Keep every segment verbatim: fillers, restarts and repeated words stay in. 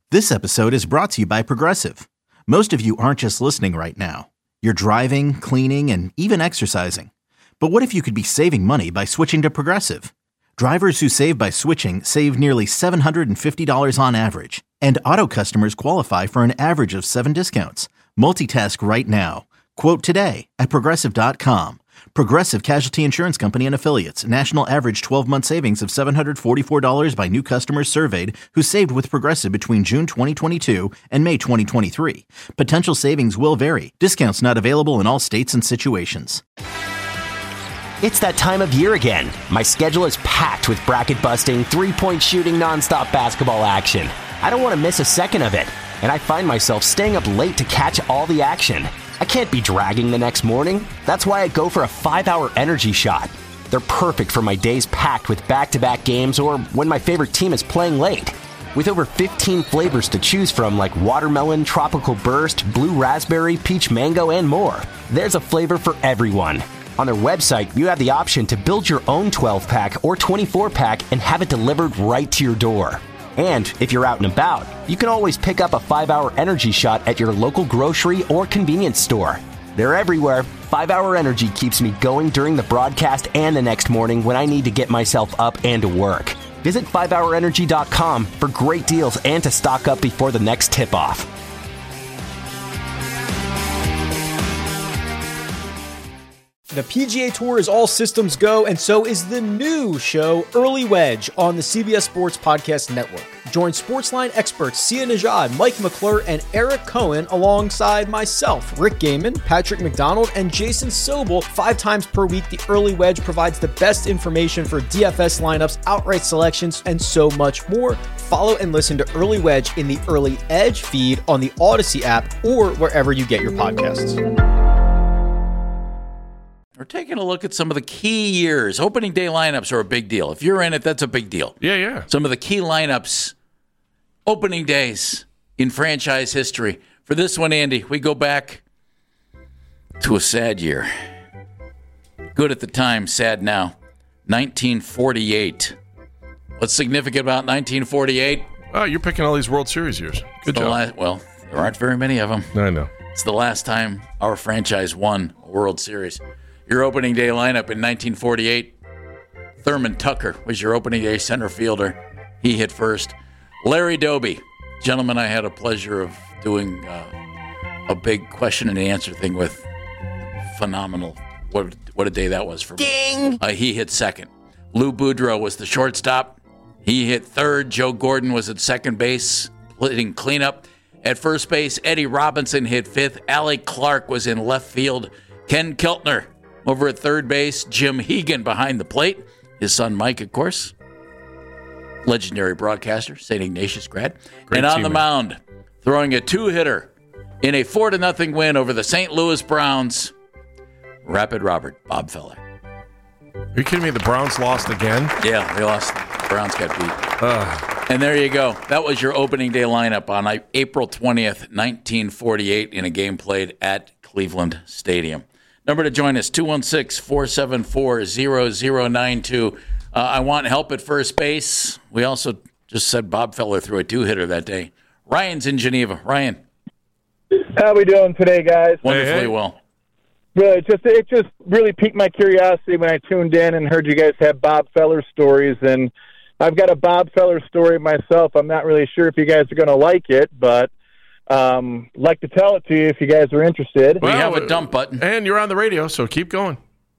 This episode is brought to you by Progressive. Most of you aren't just listening right now. You're driving, cleaning, and even exercising. But what if you could be saving money by switching to Progressive? Drivers who save by switching save nearly seven hundred fifty dollars on average. And auto customers qualify for an average of seven discounts. Multitask right now. Quote today at Progressive dot com. Progressive Casualty Insurance Company and Affiliates. National average twelve-month savings of seven hundred forty-four dollars by new customers surveyed who saved with Progressive between June twenty twenty-two and May twenty twenty-three. Potential savings will vary. Discounts not available in all states and situations. It's that time of year again. My schedule is packed with bracket-busting, three-point shooting, nonstop basketball action. I don't want to miss a second of it, and I find myself staying up late to catch all the action. I can't be dragging the next morning. That's why I go for a five-hour energy shot. They're perfect for my days packed with back-to-back games or when my favorite team is playing late. With over fifteen flavors to choose from like watermelon, tropical burst, blue raspberry, peach mango, and more, there's a flavor for everyone. On their website, you have the option to build your own twelve-pack or twenty-four-pack and have it delivered right to your door. And if you're out and about, you can always pick up a five-hour energy shot at your local grocery or convenience store. They're everywhere. five-hour Energy keeps me going during the broadcast and the next morning when I need to get myself up and to work. Visit five hour energy dot com for great deals and to stock up before the next tip-off. The P G A Tour is all systems go, and so is the new show, Early Wedge, on the C B S Sports Podcast Network. Join Sportsline experts Sia Nejad, Mike McClure, and Eric Cohen alongside myself, Rick Gaiman, Patrick McDonald, and Jason Sobel. Five times per week, the Early Wedge provides the best information for D F S lineups, outright selections, and so much more. Follow and listen to Early Wedge in the Early Edge feed on the Odyssey app or wherever you get your podcasts. We're taking a look at some of the key years. Opening day lineups are a big deal. If you're in it, that's a big deal. Yeah, yeah. Some of the key lineups, opening days in franchise history. For this one, Andy, we go back to a sad year. Good at the time, sad now. nineteen forty-eight. What's significant about nineteen forty-eight? Oh, you're picking all these World Series years. Good job. job. La- well, there aren't very many of them. I know. It's the last time our franchise won a World Series. Your opening day lineup in nineteen forty-eight, Thurman Tucker was your opening day center fielder. He hit first. Larry Doby, gentleman I had a pleasure of doing uh, a big question and answer thing with. Phenomenal. What what a day that was for me. Ding! Uh, he hit second. Lou Boudreau was the shortstop. He hit third. Joe Gordon was at second base, hitting cleanup. At first base, Eddie Robinson hit fifth. Allie Clark was in left field. Ken Keltner over at third base. Jim Hegan behind the plate. His son Mike, of course. Legendary broadcaster, Saint Ignatius grad. Great and on teammate. the mound, throwing a two-hitter in a four to nothing win over the Saint Louis Browns, Rapid Robert, Bob Feller. Are you kidding me? The Browns lost again? Yeah, they lost. The Browns got beat. Ugh. And there you go. That was your opening day lineup on April twentieth, nineteen forty-eight, in a game played at Cleveland Stadium. Number to join us, two one six, four seven four, zero zero nine two. Uh, I want help at first base. We also just said Bob Feller threw a two-hitter that day. Ryan's in Geneva. Ryan. How we doing today, guys? Wonderfully Hey, hey. well. Really, it just it just really piqued my curiosity when I tuned in and heard you guys have Bob Feller stories, and I've got a Bob Feller story myself. I'm not really sure if you guys are going to like it, but um, like to tell it to you if you guys are interested. We Well, have a dump button. And you're on the radio, so keep going.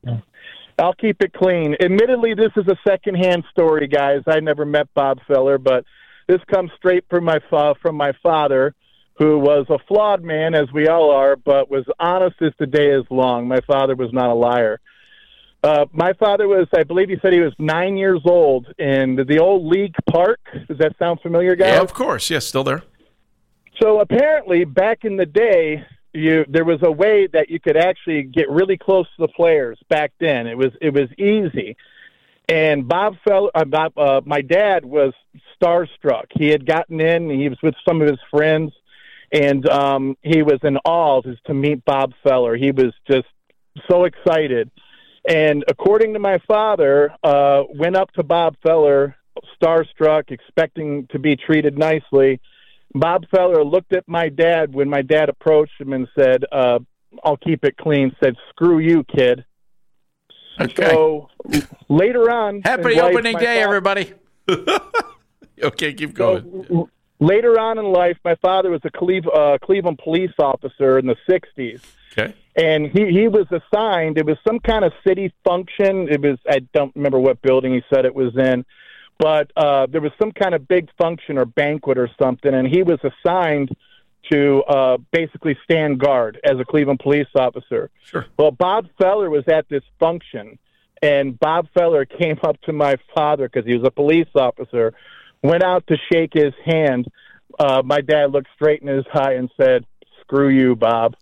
I'll keep it clean. Admittedly, this is a secondhand story, guys. I never met Bob Feller, but this comes straight from my fa- from my father, who was a flawed man, as we all are, but was honest as the day is long. My father was not a liar. Uh, my father was, I believe he said he was nine years old in the, the old League Park. Does that sound familiar, guys? Yeah, of course. Yes, still there. So apparently, back in the day, you there was a way that you could actually get really close to the players back then. It was it was easy. And Bob Feller, uh, Bob, uh, my dad was starstruck. He had gotten in. He was with some of his friends, and um, he was in awe to, to meet Bob Feller. He was just so excited. And according to my father, uh, went up to Bob Feller, starstruck, expecting to be treated nicely. Bob Feller looked at my dad when my dad approached him and said, uh, I'll keep it clean, said, screw you, kid. Okay. So later on... Happy in life, opening my day, fa- everybody. Okay, keep going. So, later on in life, my father was a Cleve, uh, Cleveland police officer in the sixties. Okay. And he, he was assigned, it was some kind of city function. It was, I don't remember what building he said it was in, but uh, there was some kind of big function or banquet or something, and he was assigned to uh, basically stand guard as a Cleveland police officer. Sure. Well, Bob Feller was at this function, and Bob Feller came up to my father because he was a police officer, went out to shake his hand. Uh, my dad looked straight in his eye and said, screw you, Bob.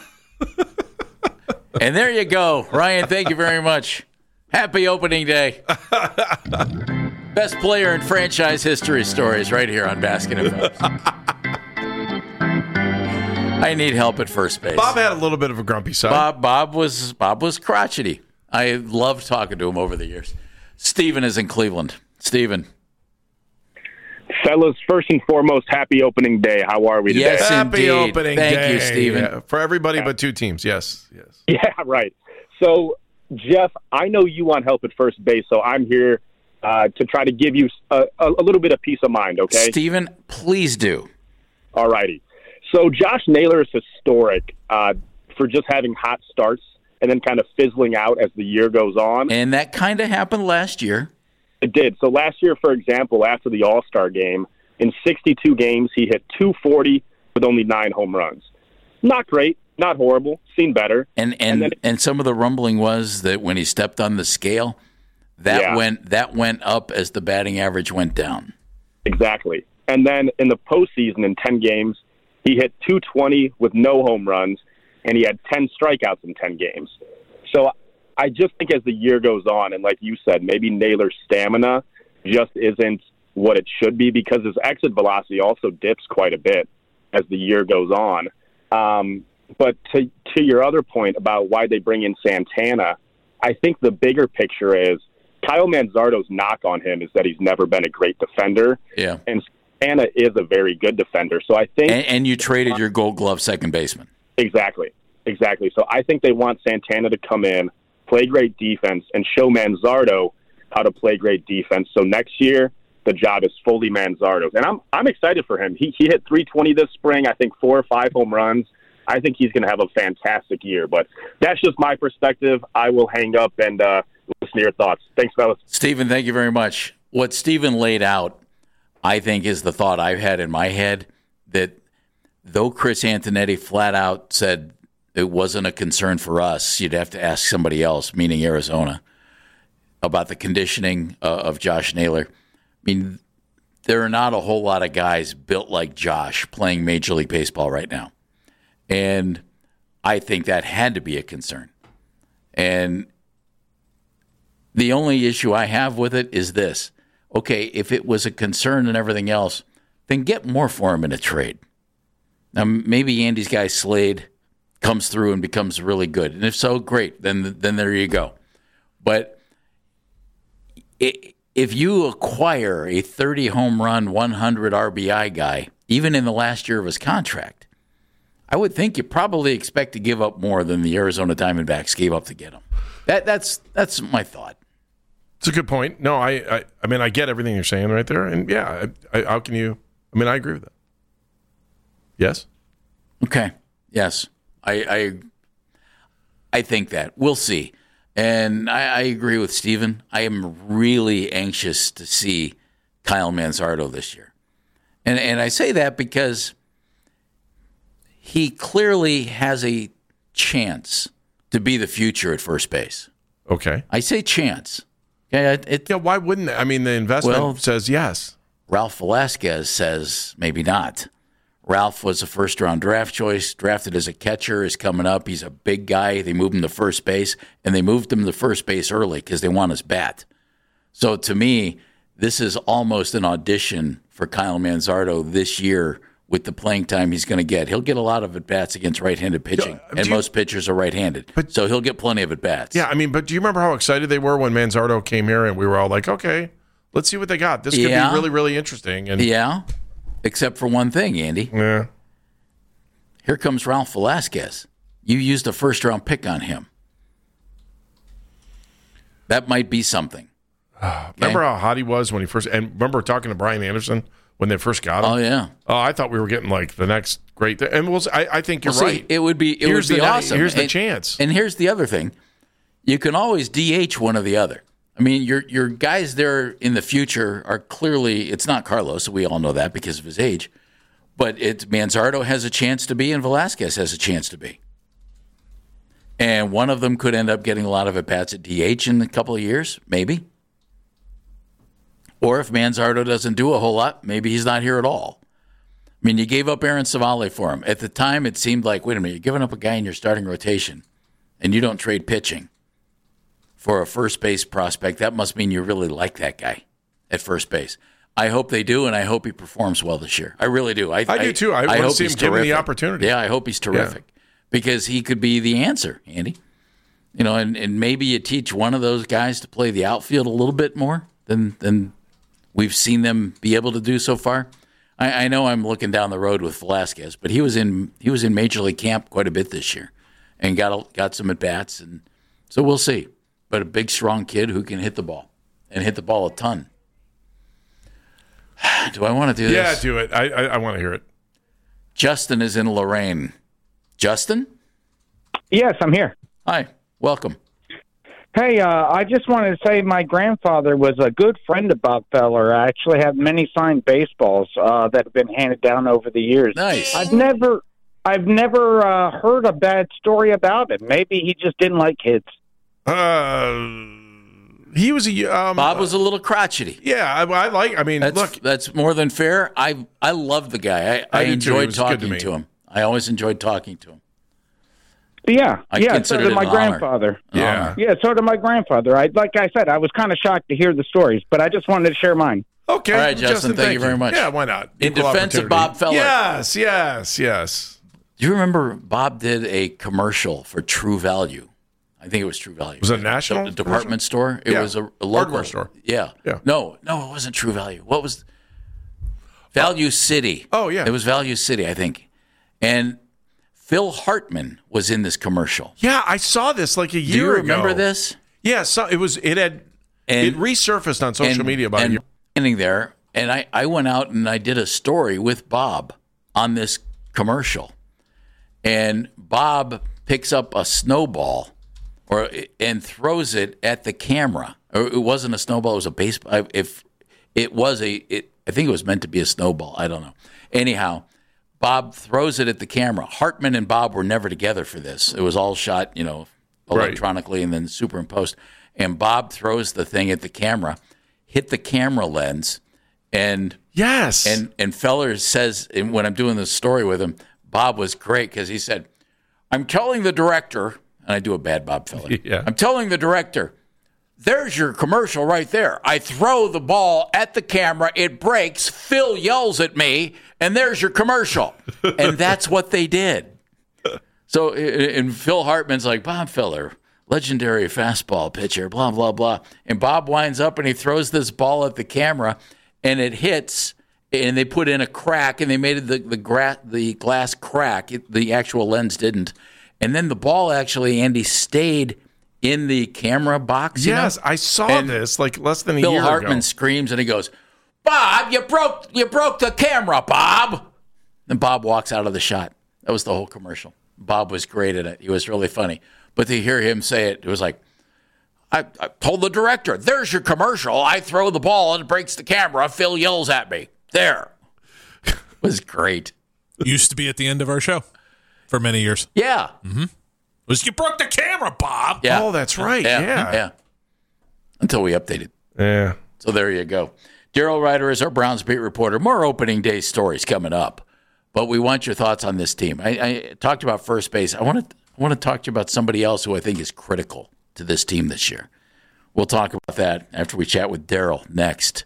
And there you go. Ryan, thank you very much. Happy opening day. Best player in franchise history stories right here on Basket and Phillips. I need help at first base. Bob had a little bit of a grumpy side. Bob Bob was Bob was crotchety. I loved talking to him over the years. Steven is in Cleveland. Steven. Fellas, first and foremost, happy opening day. How are we today? Yes, Happy indeed. opening Thank day. you, Steven. Yeah, for everybody but two teams. Yes, yes. Yeah, right. So, Jeff, I know you want help at first base, so I'm here uh, to try to give you a, a, a little bit of peace of mind, okay? Steven, please do. All righty. So Josh Naylor is historic uh, for just having hot starts and then kind of fizzling out as the year goes on. And that kind of happened last year. It did. So last year, for example, after the All-Star game, in sixty-two games, he hit two forty with only nine home runs. Not great, not horrible, seen better. And and And and, then- some of the rumbling was that when he stepped on the scale, that Yeah. went that went up as the batting average went down. Exactly. And then in the postseason, in ten games, he hit two twenty with no home runs, and he had ten strikeouts in ten games. So I just think as the year goes on, and like you said, maybe Naylor's stamina just isn't what it should be because his exit velocity also dips quite a bit as the year goes on. Um, but to to your other point about why they bring in Santana, I think the bigger picture is Kyle Manzardo's knock on him is that he's never been a great defender. Yeah. And Santana is a very good defender. So I think And, and you traded your Gold Glove second baseman. Exactly. Exactly. So I think they want Santana to come in, play great defense, and show Manzardo how to play great defense. So next year, the job is fully Manzardo's. And I'm I'm excited for him. He, he hit three twenty this spring, I think four or five home runs. I think he's going to have a fantastic year. But that's just my perspective. I will hang up and uh, listen to your thoughts. Thanks, fellas. Stephen, thank you very much. What Stephen laid out, I think, is the thought I've had in my head that though Chris Antonetti flat out said it wasn't a concern for us, you'd have to ask somebody else, meaning Arizona, about the conditioning uh, of Josh Naylor. I mean, there are not a whole lot of guys built like Josh playing Major League Baseball right now. And I think that had to be a concern. And the only issue I have with it is this. Okay, if it was a concern and everything else, then get more for him in a trade. Now, maybe Andy's guy Slade comes through and becomes really good. And if so, great. Then then there you go. But it, if you acquire a thirty home run, one hundred R B I guy, even in the last year of his contract, I would think you probably expect to give up more than the Arizona Diamondbacks gave up to get him. That that's that's my thought. It's a good point. No, I, I, I mean, I get everything you're saying right there, and yeah, I, I, how can you? I mean, I agree with that. Yes. Okay. Yes, I, I, I think that we'll see, and I, I agree with Steven. I am really anxious to see Kyle Manzardo this year, and and I say that because he clearly has a chance to be the future at first base. Okay. I say chance. Yeah, it, it, Yeah. Why wouldn't they? I mean, the investment Well- says yes. Ralph Velasquez says maybe not. Ralph was a first-round draft choice, drafted as a catcher, is coming up. He's a big guy. They moved him to first base, and they moved him to first base early because they want his bat. So to me, this is almost an audition for Kyle Manzardo this year with the playing time he's going to get. He'll get a lot of at-bats against right-handed pitching, do and you- most pitchers are right-handed. But- so he'll get plenty of at-bats. Yeah. I mean, but do you remember how excited they were when Manzardo came here, and we were all like, okay, let's see what they got. This could Yeah. be really, really interesting. And Yeah. except for one thing, Andy. Yeah. Here comes Ralph Velasquez. You used a first-round pick on him. That might be something. Okay? Remember how hot he was when he first – and remember talking to Brian Anderson when they first got him? Oh, yeah. Oh, I thought we were getting, like, the next great – and we'll, I, I think you're well, see, right. It would be it here's would be the, awesome. Here's the and, chance. And here's the other thing. You can always D H one or the other. I mean, your your guys there in the future are clearly – it's not Carlos. We all know that because of his age. But it's Manzardo has a chance to be and Velasquez has a chance to be. And one of them could end up getting a lot of at-bats at D H in a couple of years, maybe. Or if Manzardo doesn't do a whole lot, maybe he's not here at all. I mean, you gave up Aaron Savale for him. At the time, it seemed like, wait a minute, you're giving up a guy in your starting rotation, and you don't trade pitching for a first base prospect. That must mean you really like that guy at first base. I hope they do, and I hope he performs well this year. I really do. I, I do, too. I, I want to see him given the opportunity. Yeah, I hope he's terrific. Yeah. Because he could be the answer, Andy. You know, and, and maybe you teach one of those guys to play the outfield a little bit more than than we've seen them be able to do so far. I, I know I'm looking down the road with Velasquez, but he was in he was in Major League camp quite a bit this year, and got got some at bats, and so we'll see. But a big, strong kid who can hit the ball and hit the ball a ton. Do I want to do yeah, this? Yeah, do it. I I, I want to hear it. Justin is in Lorraine. Justin? Yes, I'm here. Hi, welcome. Hey, uh, I just wanted to say my grandfather was a good friend of Bob Feller. I actually have many signed baseballs uh, that have been handed down over the years. Nice. I've never, I've never uh, heard a bad story about it. Maybe he just didn't like kids. Uh, he was a um, Bob was a little crotchety. Yeah, I, I like. I mean, that's, look, that's more than fair. I I love the guy. I, I, I enjoyed talking to, to him. I always enjoyed talking to him. Yeah, I yeah. So did my grandfather. Yeah, yeah. So did my grandfather. I like I said, I was kind of shocked to hear the stories, but I just wanted to share mine. Okay, all right, Justin. Justin thank, thank you very much. Yeah, why not? In Equal defense of Bob Feller. Yes, yes, yes. Do you remember Bob did a commercial for True Value? I think it was True Value. Was it a national the, the department store? It yeah. was a, a local hardware store. Yeah. yeah. No, no, it wasn't True Value. What was Value City? Oh yeah, it was Value City, I think, and Phil Hartman was in this commercial. Yeah, I saw this like a year ago. Do you remember ago. this? Yeah, so it was. It had and, it resurfaced on social and, media about and a year. Standing there, and I, I went out and I did a story with Bob on this commercial, and Bob picks up a snowball, or and throws it at the camera. Or it wasn't a snowball; it was a baseball. If it was a, it, I think it was meant to be a snowball. I don't know. Anyhow. Bob throws it at the camera. Hartman and Bob were never together for this. It was all shot, you know, electronically right. and then superimposed. And Bob throws the thing at the camera, hit the camera lens, and yes, and and Feller says, and when I'm doing this story with him, Bob was great because he said, "I'm telling the director," and I do a bad Bob Feller. Yeah. I'm telling the director, there's your commercial right there. I throw the ball at the camera, it breaks. Phil yells at me. And there's your commercial. And that's what they did. So, and Phil Hartman's like, Bob Feller, legendary fastball pitcher, blah, blah, blah. And Bob winds up and he throws this ball at the camera, and it hits, and they put in a crack, and they made the the, gra- the glass crack. It, the actual lens didn't. And then the ball actually, Andy, stayed in the camera box. Yes, you know? I saw and this like less than a Phil year Hartman ago. Phil Hartman screams, and he goes, Bob, you broke you broke the camera, Bob. And Bob walks out of the shot. That was the whole commercial. Bob was great at it. He was really funny. But to hear him say it, it was like, I, I told the director, there's your commercial. I throw the ball and it breaks the camera. Phil yells at me. There. It was great. Used to be at the end of our show for many years. Yeah. Mm-hmm. It was, you broke the camera, Bob. Yeah. Oh, that's right. Yeah. Yeah. yeah. Until we updated. Yeah. So there you go. Daryl Ryder is our Browns beat reporter. More opening day stories coming up, but we want your thoughts on this team. I, I talked about first base. I want to I want to talk to you about somebody else who I think is critical to this team this year. We'll talk about that after we chat with Daryl next.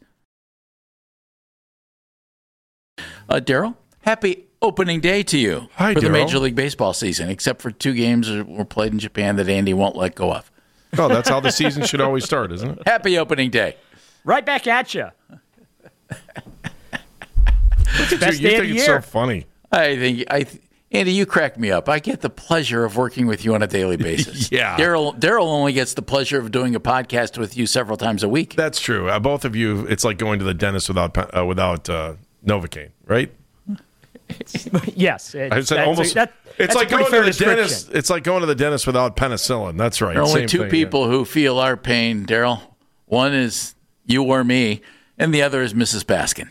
Uh, Daryl, happy opening day to you Hi, for the Darryl. Major League Baseball season, except for two games that were played in Japan that Andy won't let go of. Oh, that's how the season should always start, isn't it? Happy opening day. Right back at you. What's Best you, you think it's year. so funny. I think I. Th- Andy, you crack me up. I get the pleasure of working with you on a daily basis. yeah. Daryl Daryl only gets the pleasure of doing a podcast with you several times a week. That's true. Uh, both of you, it's like going to the dentist without uh, without uh, Novocaine, right? yes. I said almost. A, that, it's like going to the dentist. It's like going to the dentist without penicillin. That's right. There are only Same two thing, people yeah. who feel our pain, Daryl. One is you or me, and the other is Missus Baskin.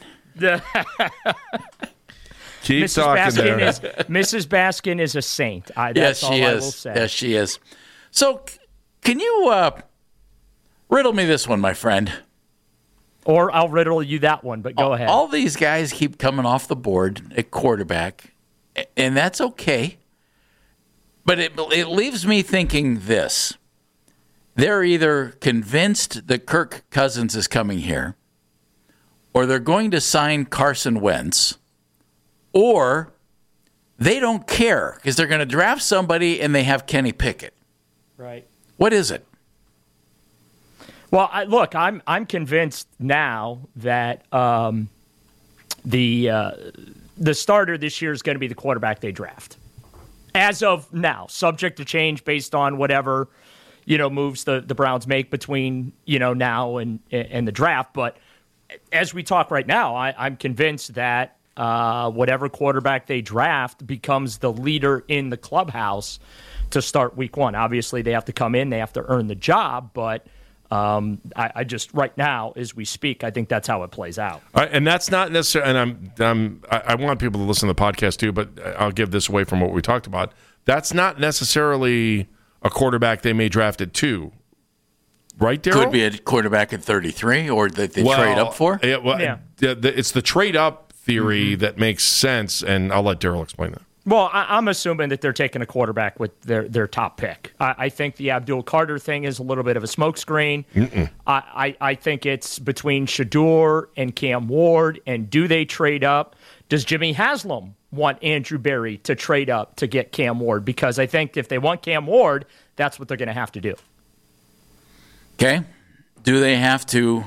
Keep Missus talking Baskin there. Is, Missus Baskin is a saint. I, that's yes, she all is. I will say. Yes, she is. So, can you uh, riddle me this one, my friend? Or I'll riddle you that one, but go all, ahead. All these guys keep coming off the board at quarterback, and that's okay. But it, it leaves me thinking this. They're either convinced that Kirk Cousins is coming here, or they're going to sign Carson Wentz, or they don't care because they're going to draft somebody and they have Kenny Pickett. Right. What is it? Well, I, look, I'm I'm convinced now that um, the uh, the starter this year is going to be the quarterback they draft. As of now, subject to change based on whatever you know moves the, the Browns make between you know now and and the draft. But as we talk right now, I, I'm convinced that uh, whatever quarterback they draft becomes the leader in the clubhouse to start week one. Obviously, they have to come in, they have to earn the job, but um, I, I just right now, as we speak, I think that's how it plays out. All right, and that's not necessarily. And I'm, I'm, I want people to listen to the podcast too, but I'll give this away from what we talked about. That's not necessarily a quarterback they may draft at two. Right, Daryl? Could be a quarterback at thirty-three, or that they well, trade up for. Yeah, well, yeah. The, the, it's the trade up theory mm-hmm. that makes sense, and I'll let Daryl explain that. Well, I, I'm assuming that they're taking a quarterback with their, their top pick. I, I think the Abdul Carter thing is a little bit of a smokescreen. I, I, I think it's between Shedeur and Cam Ward, and do they trade up? Does Jimmy Haslam want Andrew Berry to trade up to get Cam Ward? Because I think if they want Cam Ward, that's what they're going to have to do. Okay. Do they have to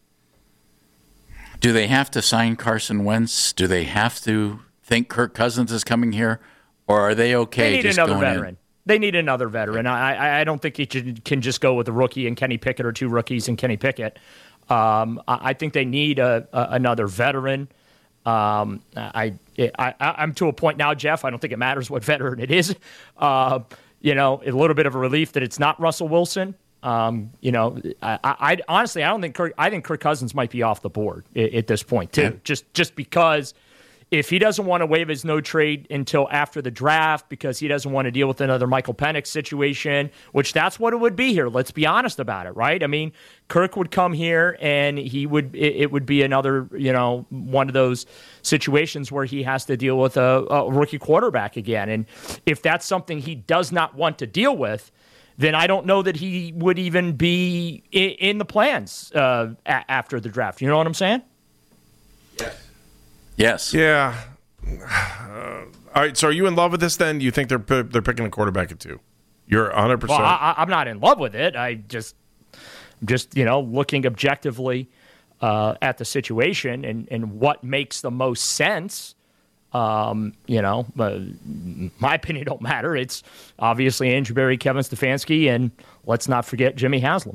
do they have to sign Carson Wentz? Do they have to think Kirk Cousins is coming here? Or are they okay they need just another going veteran. in? They need another veteran. I, I don't think you can just go with a rookie and Kenny Pickett or two rookies and Kenny Pickett. Um, I think they need a, a, another veteran. Um, I, I, I'm to a point now, Jeff, I don't think it matters what veteran it is. Uh, you know, a little bit of a relief that it's not Russell Wilson. Um, you know, I, I honestly, I don't think Kirk, I think Kirk Cousins might be off the board at, at this point too. Yeah. Just, just because if he doesn't want to waive his no trade until after the draft because he doesn't want to deal with another Michael Penix situation, which that's what it would be here. Let's be honest about it, right? I mean, Kirk would come here and he would, it, it would be another, you know, one of those situations where he has to deal with a, a rookie quarterback again. And if that's something he does not want to deal with, then I don't know that he would even be in, in the plans uh, a- after the draft. You know what I'm saying? Yes. Yes. Yeah. Uh, all right. So, are you in love with this? Then you think they're they're picking a quarterback at two? You're one hundred percent. Well, I, I'm not in love with it. I just, just you know, looking objectively uh, at the situation and and what makes the most sense. Um, you know, uh, my opinion don't matter. It's obviously Andrew Berry, Kevin Stefanski, and let's not forget Jimmy Haslam.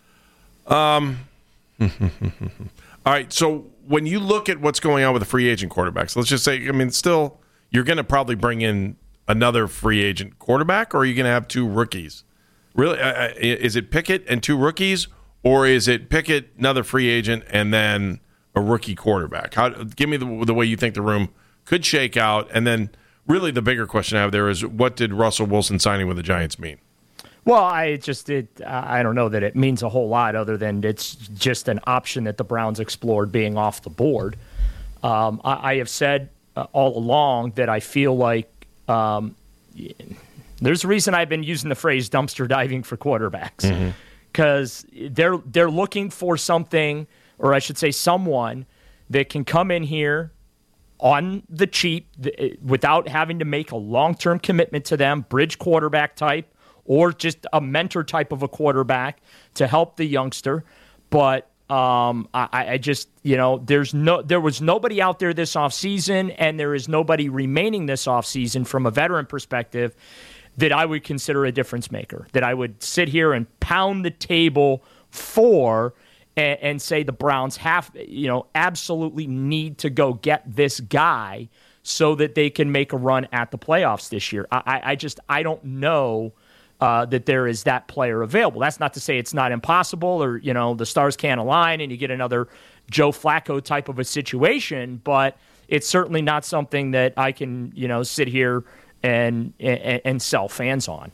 Um. All right. So when you look at what's going on with the free agent quarterbacks, let's just say, I mean, still, you're going to probably bring in another free agent quarterback, or are you going to have two rookies? Really, uh, is it Pickett and two rookies, or is it Pickett, another free agent, and then a rookie quarterback? How? Give me the, the way you think the room could shake out, and then really the bigger question I have there is, what did Russell Wilson signing with the Giants mean? Well, I just it, I don't know that it means a whole lot other than it's just an option that the Browns explored being off the board. Um, I, I have said uh, all along that I feel like um, there's a reason I've been using the phrase dumpster diving for quarterbacks, because mm-hmm. they're they're looking for something, or I should say someone that can come in here on the cheap without having to make a long-term commitment to them, bridge quarterback type, or just a mentor type of a quarterback to help the youngster. But Um, I, I just, you know, there's no, there was nobody out there this offseason, and there is nobody remaining this offseason from a veteran perspective that I would consider a difference maker, that I would sit here and pound the table for and, and say the Browns have, you know, absolutely need to go get this guy so that they can make a run at the playoffs this year. I, I just, I don't know Uh, that there is that player available. That's not to say it's not impossible, or, you know, the stars can't align and you get another Joe Flacco type of a situation, but it's certainly not something that I can, you know, sit here and and, and sell fans on.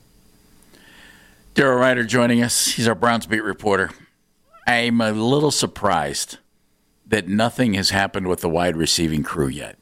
Daryl Ryder joining us. He's our Browns beat reporter. I'm a little surprised that nothing has happened with the wide receiving crew yet.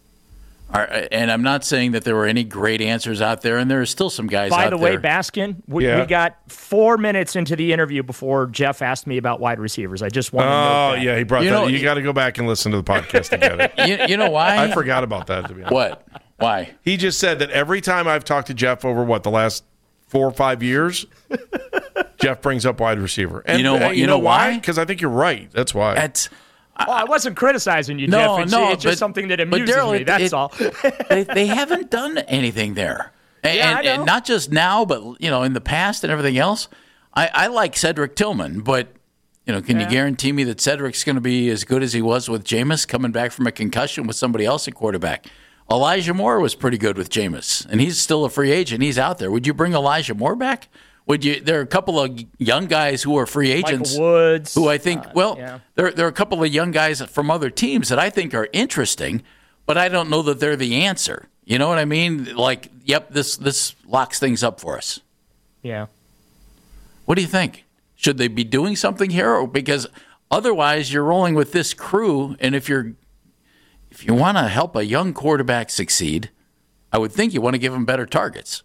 And I'm not saying that there were any great answers out there, and there are still some guys out there. By the way, Baskin, we, yeah. we got four minutes into the interview before Jeff asked me about wide receivers. I just wanted to know Oh, that. yeah, he brought you that. Know, you got to go back and listen to the podcast together. You, you know why? I forgot about that, to be honest. What? Why? He just said that every time I've talked to Jeff over, what, the last four or five years, Jeff brings up wide receiver. And You know wh- you, you know know why? why? Because I think you're right. That's why. That's Oh, I wasn't criticizing you, No, Jeff. It's, no, it's just but- something that but amuses Daryl, me. it- That's it- all. they, they haven't done anything there. And, Yeah, I and, know. and not just now, but, you know, in the past and everything else. I, I like Cedric Tillman, but, you know, can Yeah. you guarantee me that Cedric's going to be as good as he was with Jameis coming back from a concussion with somebody else at quarterback? Elijah Moore was pretty good with Jameis, and he's still a free agent. He's out there. Would you bring Elijah Moore back? Would you? There are a couple of young guys who are free agents. Michael Woods. Who I think, uh, well, yeah. there, there are a couple of young guys from other teams that I think are interesting, but I don't know that they're the answer. You know what I mean? Like, yep, this this locks things up for us. Yeah. What do you think? Should they be doing something here? Or because otherwise you're rolling with this crew, and if you're if you want to help a young quarterback succeed, I would think you want to give him better targets.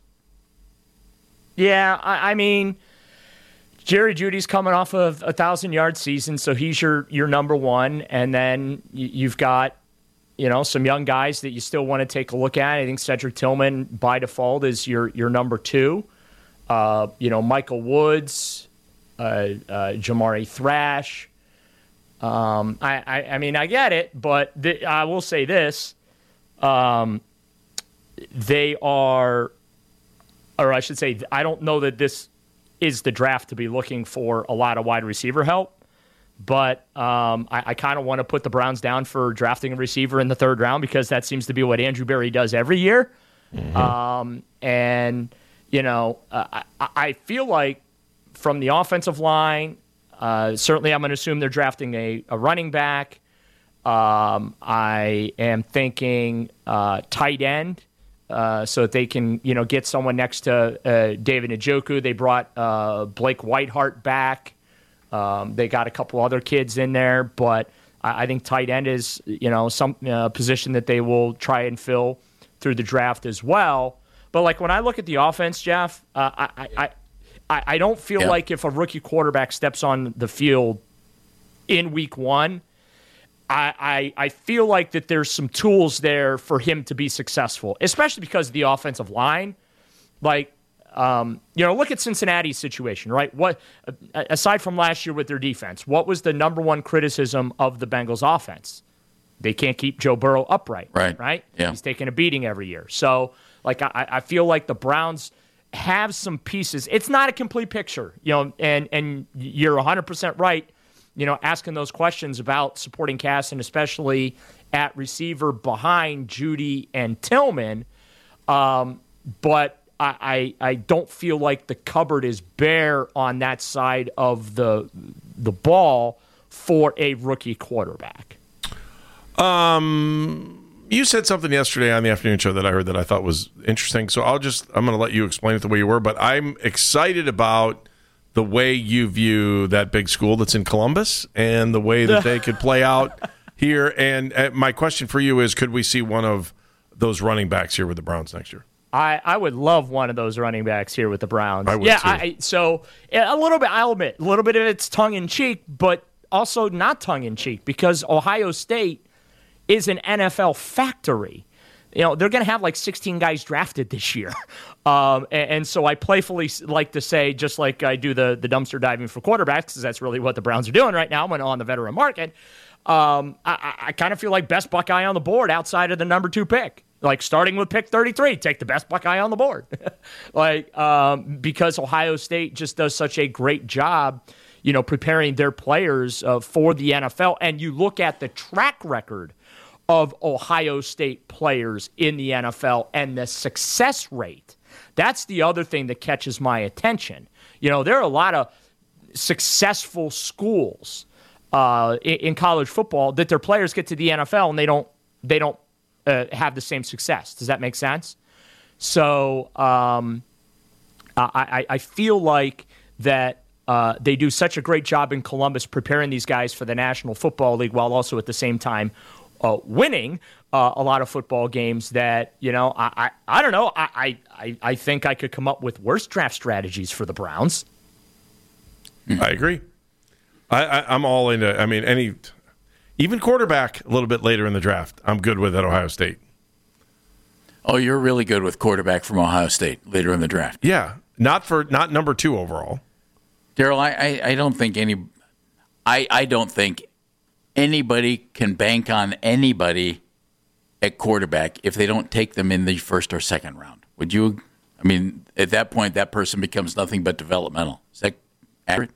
Yeah, I, I mean, Jerry Jeudy's coming off of a thousand-yard season, so he's your your number one. And then you, you've got, you know, some young guys that you still want to take a look at. I think Cedric Tillman, by default, is your, your number two. Uh, you know, Michael Woods, uh, uh, Jamari Thrash. Um, I, I, I mean, I get it, but th- I will say this. Um, they are... Or I should say, I don't know that this is the draft to be looking for a lot of wide receiver help, but um, I, I kind of want to put the Browns down for drafting a receiver in the third round because that seems to be what Andrew Berry does every year. Mm-hmm. Um, and, you know, uh, I, I feel like from the offensive line, uh, certainly I'm going to assume they're drafting a, a running back. Um, I am thinking uh, tight end. Uh, so that they can, you know, get someone next to uh, David Njoku. They brought uh, Blake Whiteheart back. Um, they got a couple other kids in there, but I, I think tight end is, you know, some uh, position that they will try and fill through the draft as well. But like when I look at the offense, Jeff, uh, I, I, I I don't feel yeah. like if a rookie quarterback steps on the field in week one, I, I, I feel like that there's some tools there for him to be successful, especially because of the offensive line. Like, um, you know, look at Cincinnati's situation, right? What aside from last year with their defense, what was the number one criticism of the Bengals offense? They can't keep Joe Burrow upright, right? Right? Yeah. He's taking a beating every year. So, like, I, I feel like the Browns have some pieces. It's not a complete picture, you know, and and you're one hundred percent right. You know, asking those questions about supporting cast and especially at receiver behind Jeudy and Tillman. Um, but I, I I don't feel like the cupboard is bare on that side of the the ball for a rookie quarterback. Um, you said something yesterday on the afternoon show that I heard that I thought was interesting. So I'll just I'm going to let you explain it the way you were. But I'm excited about the way you view that big school that's in Columbus and the way that they could play out here. And uh, my question for you is, could we see one of those running backs here with the Browns next year? I, I would love one of those running backs here with the Browns. I would yeah, too. I, so a little bit, I'll admit, a little bit of it's tongue-in-cheek, but also not tongue-in-cheek because Ohio State is an N F L factory. you know, they're going to have like sixteen guys drafted this year. Um, and, and so I playfully like to say, just like I do the, the dumpster diving for quarterbacks, because that's really what the Browns are doing right now when on the veteran market. Um, I, I kind of feel like best Buckeye on the board outside of the number two pick. Like starting with pick thirty-three, take the best Buckeye on the board. like um, because Ohio State just does such a great job, you know, preparing their players uh, for the N F L. And you look at the track record of Ohio State players in the N F L and the success rate. That's the other thing that catches my attention. You know, there are a lot of successful schools uh, in, in college football that their players get to the N F L and they don't they don't uh, have the same success. Does that make sense? So um, I, I feel like that uh, they do such a great job in Columbus preparing these guys for the National Football League while also at the same time Uh, winning uh, a lot of football games that, you know, I I, I don't know. I, I, I think I could come up with worse draft strategies for the Browns. I agree. I, I, I'm all into, I mean, any, even quarterback a little bit later in the draft, I'm good with at Ohio State. Oh, you're really good with quarterback from Ohio State later in the draft. Yeah. Not for, not number two overall. Daryl, I, I, I don't think any, I, I don't think anybody can bank on anybody at quarterback if they don't take them in the first or second round. Would you? I mean, at that point, that person becomes nothing but developmental. Is that accurate?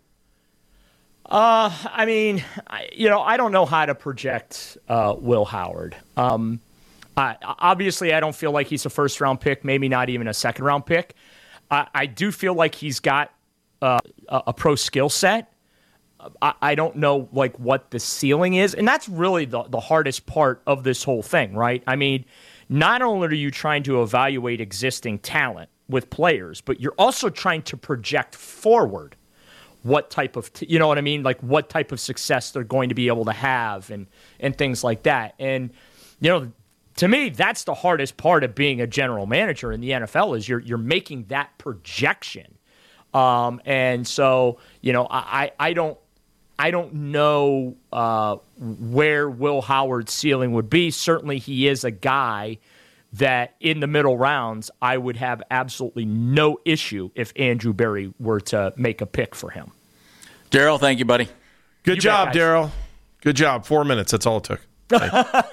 Uh, I mean, I, you know, I don't know how to project uh, Will Howard. Um, I, obviously, I don't feel like he's a first-round pick, maybe not even a second-round pick. I, I do feel like he's got uh, a, a pro skill set. I don't know like what the ceiling is. And that's really the, the hardest part of this whole thing, right? I mean, not only are you trying to evaluate existing talent with players, but you're also trying to project forward what type of, t- you know what I mean? Like what type of success they're going to be able to have and, and things like that. And, you know, to me, that's the hardest part of being a general manager in the N F L is you're, you're making that projection. Um, and so, you know, I, I don't, I don't know uh, where Will Howard's ceiling would be. Certainly he is a guy that in the middle rounds, I would have absolutely no issue if Andrew Berry were to make a pick for him. Daryl, thank you, buddy. Good You job, bet, guys. Daryl. Good job. Four minutes. That's all it took. Take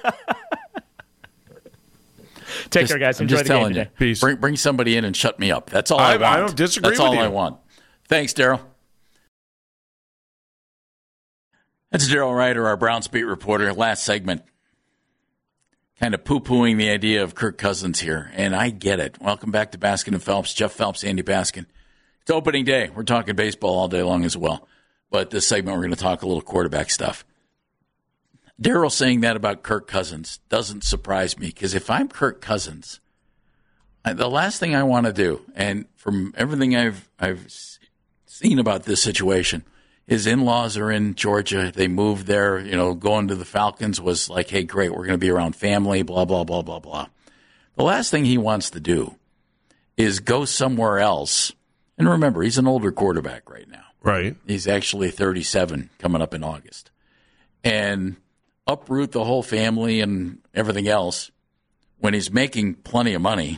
Just- care, guys. I'm Enjoy just the game telling today. you. Peace. Bring, bring somebody in and shut me up. That's all I, I- want. I don't disagree That's with all you. I want. Thanks, Daryl. That's Daryl Ryder, our Browns beat reporter. Last segment, kind of poo-pooing the idea of Kirk Cousins here, and I get it. Welcome back to Baskin and Phelps. Jeff Phelps, Andy Baskin. It's opening day. We're talking baseball all day long as well, but this segment we're going to talk a little quarterback stuff. Daryl saying that about Kirk Cousins doesn't surprise me because if I'm Kirk Cousins, the last thing I want to do, and from everything I've I've seen about this situation, his in-laws are in Georgia. They moved there. You know, going to the Falcons was like, hey, great, we're going to be around family, blah, blah, blah, blah, blah. The last thing he wants to do is go somewhere else. And remember, he's an older quarterback right now. Right. He's actually thirty-seven coming up in August. And uproot the whole family and everything else when he's making plenty of money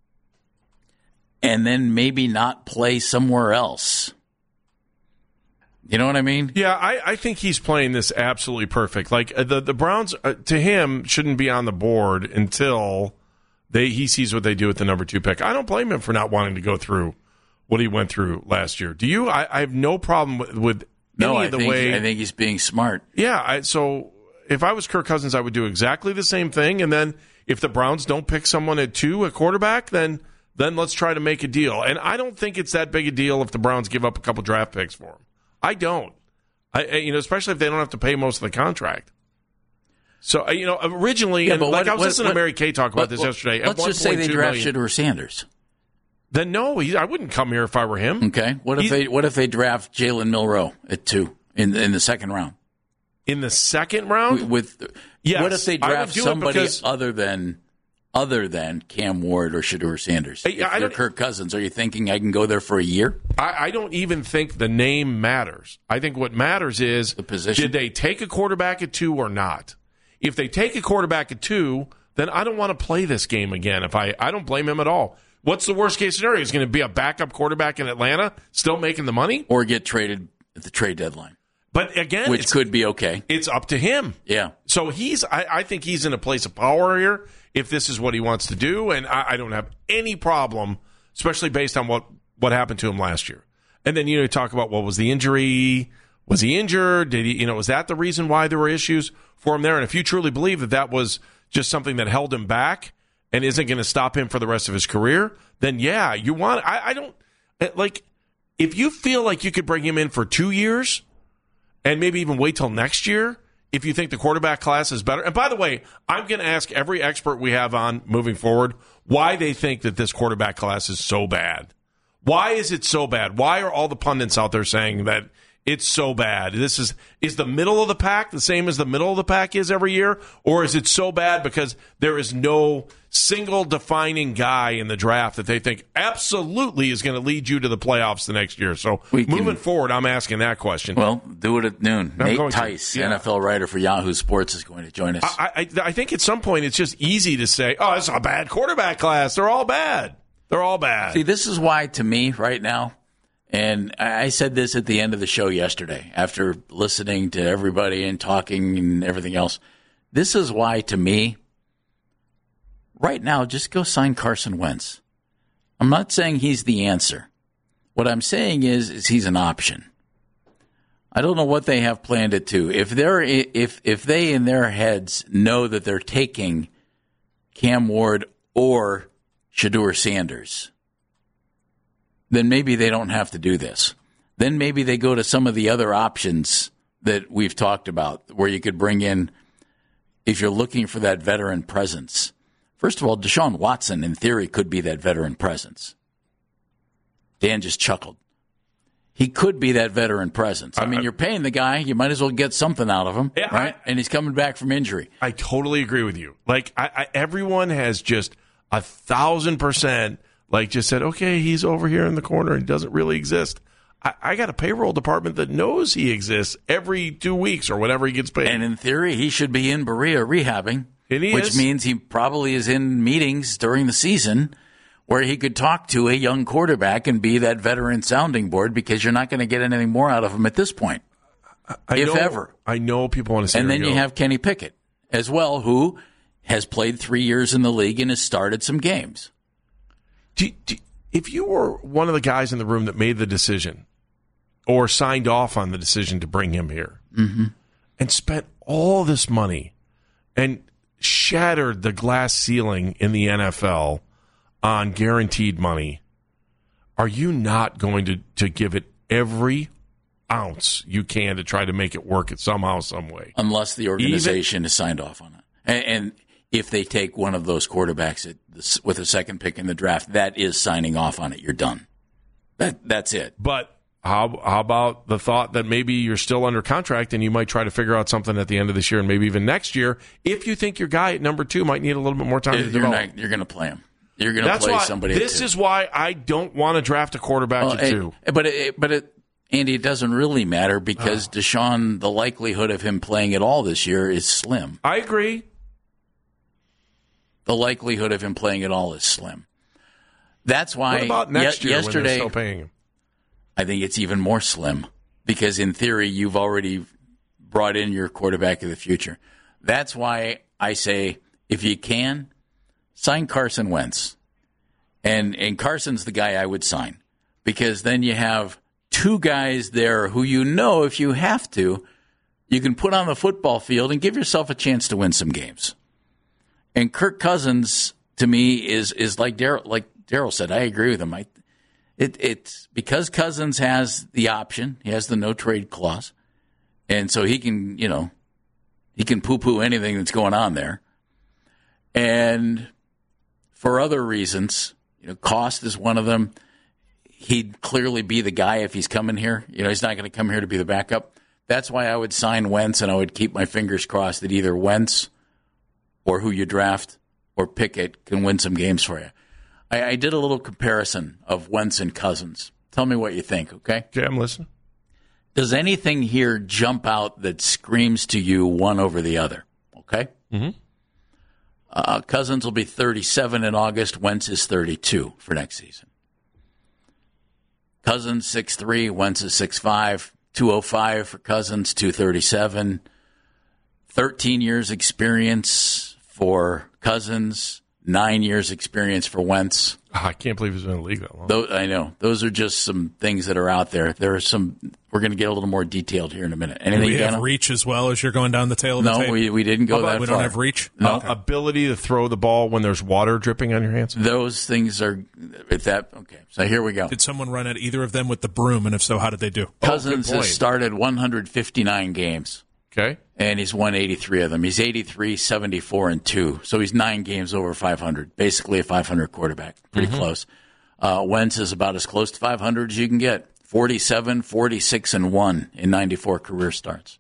and then maybe not play somewhere else. You know what I mean? Yeah, I, I think he's playing this absolutely perfect. Like uh, the the Browns, uh, to him, shouldn't be on the board until they he sees what they do with the number two pick. I don't blame him for not wanting to go through what he went through last year. Do you? I, I have no problem with, with no, any I of the think, way. I think he's being smart. Yeah, I, so if I was Kirk Cousins, I would do exactly the same thing. And then if the Browns don't pick someone at two, a quarterback, then then let's try to make a deal. And I don't think it's that big a deal if the Browns give up a couple draft picks for him. I don't. I, you know, especially if they don't have to pay most of the contract. So, you know, originally, Yeah, and but like what- I was what- listening what- to Mary Kay talk about Let- this well, yesterday. Let's just say they draft million, Shedeur Sanders. Then no, he, I wouldn't come here if I were him. Okay. What if He- they What if they draft Jalen Milroe at two in in the second round? In the second round? With Yes, what if they I would draft do it somebody because- other than other than Cam Ward or Shedeur Sanders? I- If I you're don't- Kirk Cousins, are you thinking I can go there for a year? I, I don't even think the name matters. I think what matters is The position? did they take a quarterback at two or not? If they take a quarterback at two, then I don't want to play this game again. If I, I don't blame him at all. What's the worst case scenario? He's going to be a backup quarterback in Atlanta, still making the money? Or get traded at the trade deadline. But again, which could be okay. It's up to him. Yeah. So he's, I, I think he's in a place of power here if this is what he wants to do. And I, I don't have any problem, especially based on what, what happened to him last year. And then, you know, talk about what was the injury? Was he injured? Did he, you know, was that the reason why there were issues for him there? And if you truly believe that that was just something that held him back and isn't going to stop him for the rest of his career, then yeah, you want, I, I don't, like, if you feel like you could bring him in for two years and maybe even wait till next year, if you think the quarterback class is better. And by the way, I'm going to ask every expert we have on moving forward why they think that this quarterback class is so bad. Why is it so bad? Why are all the pundits out there saying that it's so bad? This is is the middle of the pack the same as the middle of the pack is every year? Or is it so bad because there is no single defining guy in the draft that they think absolutely is going to lead you to the playoffs the next year? So we moving can, forward, I'm asking that question. Well, do it at noon. I'm Nate Tice, yeah. N F L writer for Yahoo Sports, is going to join us. I, I, I think at some point it's just easy to say, oh, it's a bad quarterback class. They're all bad. They're all bad. See, this is why, to me, right now, and I said this at the end of the show yesterday after listening to everybody and talking and everything else. This is why, to me, right now, just go sign Carson Wentz. I'm not saying he's the answer. What I'm saying is, is he's an option. I don't know what they have planned it to. If they're if if they in their heads know that they're taking Cam Ward or Shedeur Sanders, then maybe they don't have to do this. Then maybe they go to some of the other options that we've talked about, where you could bring in, if you're looking for that veteran presence. First of all, Deshaun Watson, in theory, could be that veteran presence. Dan just chuckled. He could be that veteran presence. I mean, you're paying the guy. You might as well get something out of him, yeah, right? I, and he's coming back from injury. I totally agree with you. Like, I, I, everyone has just a thousand percent, like, just said, okay, he's over here in the corner and doesn't really exist. I, I got a payroll department that knows he exists every two weeks or whatever he gets paid. And in theory, he should be in Berea rehabbing, and he which is. means he probably is in meetings during the season where he could talk to a young quarterback and be that veteran sounding board, because you're not going to get anything more out of him at this point, I if know, ever. I know people want to say, and then you you go. have Kenny Pickett as well, who has played three years in the league and has started some games. Do, do, if you were one of the guys in the room that made the decision or signed off on the decision to bring him here mm-hmm. and spent all this money and shattered the glass ceiling in the N F L on guaranteed money, are you not going to, to give it every ounce you can to try to make it work it somehow, some way? Unless the organization Even, is signed off on it. And, and if they take one of those quarterbacks at the, with a second pick in the draft, that is signing off on it. You're done. That That's it. But how, how about the thought that maybe you're still under contract and you might try to figure out something at the end of this year and maybe even next year if you think your guy at number two might need a little bit more time you're to develop? Not, you're going to play him. You're going to play why, somebody. This is why I don't want to draft a quarterback well, at it, two. But it, but it, Andy, it doesn't really matter because oh. Deshaun, the likelihood of him playing at all this year is slim. I agree. The likelihood of him playing at all is slim. That's why. What about next ye- year yesterday, when they're still paying him? I think it's even more slim because in theory you've already brought in your quarterback of the future. That's why I say if you can, sign Carson Wentz. And and Carson's the guy I would sign because then you have two guys there who you know if you have to, you can put on the football field and give yourself a chance to win some games. And Kirk Cousins, to me, is is like Daryl like Daryl said. I agree with him. I, it it's because Cousins has the option. He has the no trade clause, and so he can you know he can poo poo anything that's going on there. And for other reasons, you know, cost is one of them. He'd clearly be the guy if he's coming here. You know, he's not going to come here to be the backup. That's why I would sign Wentz, and I would keep my fingers crossed that either Wentz or who you draft or Pickett can win some games for you. I, I did a little comparison of Wentz and Cousins. Tell me what you think, okay? Okay, I'm listening. Does anything here jump out that screams to you one over the other, okay? Mm-hmm. Uh, Cousins will be thirty-seven in August. Wentz is thirty-two for next season. Cousins six three, Wentz is six five, two oh five for Cousins, two thirty-seven. thirteen years experience for Cousins, nine years experience for Wentz. Oh, I can't believe he's been in the league that long. Those, I know. Those are just some things that are out there. There are some. We're going to get a little more detailed here in a minute. Anything? Do we have Daniel? reach as well as you're going down the tail of the No, tape? we we didn't go that we far. don't have reach. No. Uh, ability to throw the ball when there's water dripping on your hands. Those things are. If that okay. So here we go. Did someone run at either of them with the broom? And if so, how did they do? Cousins oh, has started one hundred fifty-nine games. Okay. And he's won eighty-three of them. He's eighty-three, seventy-four, and two. So he's nine games over five hundred. Basically a five hundred quarterback. Pretty mm-hmm. close. Uh, Wentz is about as close to five hundred as you can get. forty-seven, forty-six, and one in ninety-four career starts.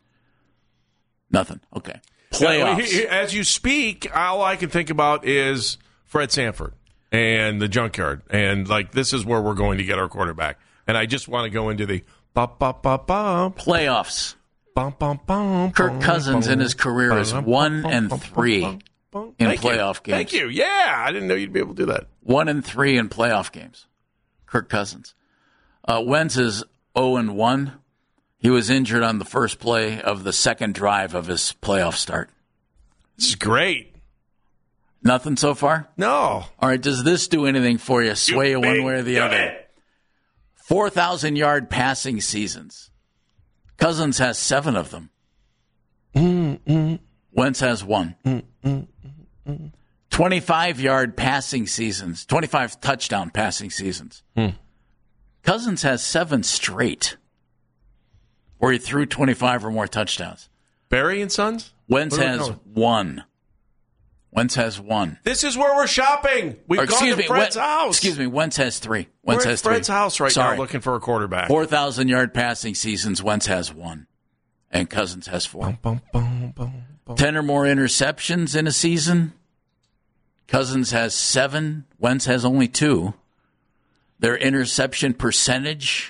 Nothing. Okay. Playoffs. As you speak, all I can think about is Fred Sanford and the junkyard. And, like, this is where we're going to get our quarterback. And I just want to go into the ba-ba-ba-ba. Playoffs. Bum, bum, bum, Kirk Cousins bum, in his career is bum, one bum, and bum, three bum, bum. in Thank playoff you. games. Thank you. Yeah, I didn't know you'd be able to do that. One and three in playoff games. Kirk Cousins. Uh, Wentz is zero and one. He was injured on the first play of the second drive of his playoff start. This is great. Nothing so far? No. All right, does this do anything for you? Sway you, you one way or the other? It. four thousand yard passing seasons. Cousins has seven of them. Mm, mm. Wentz has one. Mm, mm, mm. twenty-five yard passing seasons. twenty-five touchdown passing seasons. Mm. Cousins has seven straight where he threw twenty-five or more touchdowns. Barry and Sons? Wentz has one. Wentz has one. This is where we're shopping. We've or, gone to me, Fred's Wen- house. Excuse me, Wentz has three. Wentz we're has at Fred's three. house right Sorry. now looking for a quarterback. four thousand yard passing seasons, Wentz has one. And Cousins has four. Bum, bum, bum, bum, bum. Ten or more interceptions in a season. Cousins has seven. Wentz has only two. Their interception percentage,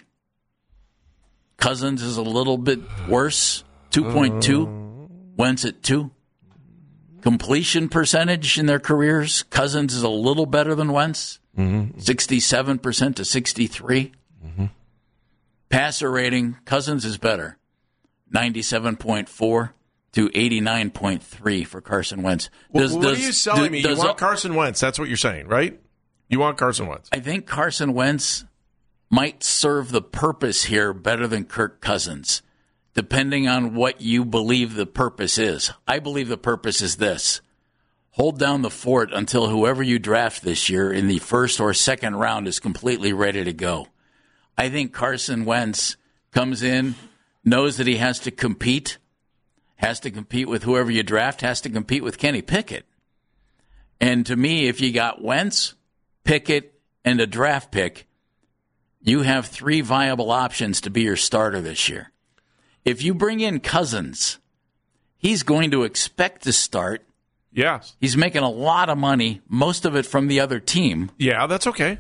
Cousins is a little bit worse, two point two. Wentz at two. Completion percentage in their careers, Cousins is a little better than Wentz, mm-hmm. sixty-seven percent to sixty-three. Mm-hmm. Passer rating, Cousins is better, ninety-seven point four to eighty-nine point three for Carson Wentz. Does, what does, are you selling do, me? You want a, Carson Wentz. That's what you're saying, right? You want Carson Wentz. I think Carson Wentz might serve the purpose here better than Kirk Cousins, depending on what you believe the purpose is. I believe the purpose is this. Hold down the fort until whoever you draft this year in the first or second round is completely ready to go. I think Carson Wentz comes in, knows that he has to compete, has to compete with whoever you draft, has to compete with Kenny Pickett. And to me, if you got Wentz, Pickett, and a draft pick, you have three viable options to be your starter this year. If you bring in Cousins, he's going to expect to start. Yes. He's making a lot of money, most of it from the other team. Yeah, that's okay.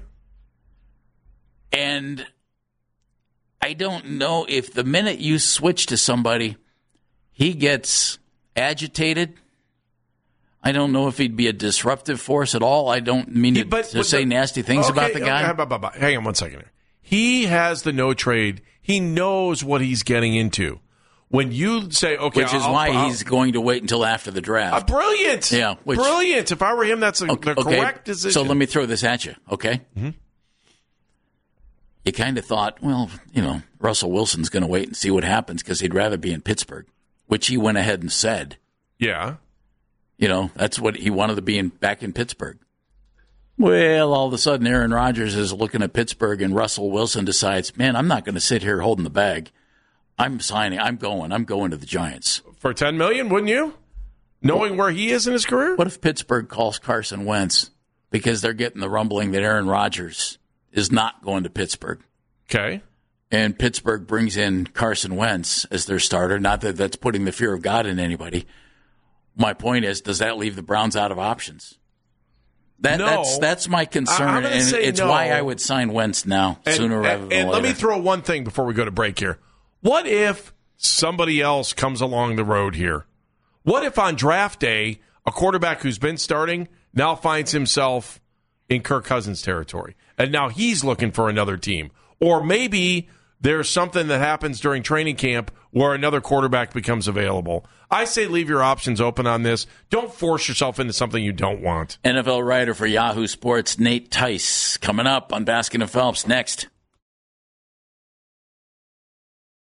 And I don't know if the minute you switch to somebody, he gets agitated. I don't know if he'd be a disruptive force at all. I don't mean to, but, to but say the, nasty things okay, about the guy. Okay, hang on one second here. He has the no trade. He knows what he's getting into. When you say, okay, which is I'll, why I'll, he's going to wait until after the draft. Uh, brilliant. Yeah. Which, brilliant. If I were him, that's a, okay, the correct okay. decision. So let me throw this at you, okay? Mm-hmm. You kind of thought, well, you know, Russell Wilson's going to wait and see what happens because he'd rather be in Pittsburgh, which he went ahead and said. Yeah. You know, that's what he wanted to be in back in Pittsburgh. Well, all of a sudden, Aaron Rodgers is looking at Pittsburgh, and Russell Wilson decides, man, I'm not going to sit here holding the bag. I'm signing. I'm going. I'm going to the Giants. For ten million dollars, wouldn't you? Knowing well, where he is in his career? What if Pittsburgh calls Carson Wentz because they're getting the rumbling that Aaron Rodgers is not going to Pittsburgh? Okay. And Pittsburgh brings in Carson Wentz as their starter. Not that that's putting the fear of God in anybody. My point is, does that leave the Browns out of options? That, no. That's that's my concern, and it's no. why I would sign Wentz now, and, sooner and, rather than and later. And let me throw one thing before we go to break here. What if somebody else comes along the road here? What if on draft day A quarterback who's been starting now finds himself in Kirk Cousins territory, and now he's looking for another team. Or maybe there's something that happens during training camp where another quarterback becomes available. I say leave your options open on this. Don't force yourself into something you don't want. N F L writer for Yahoo Sports, Nate Tice, coming up on Baskin and Phelps next.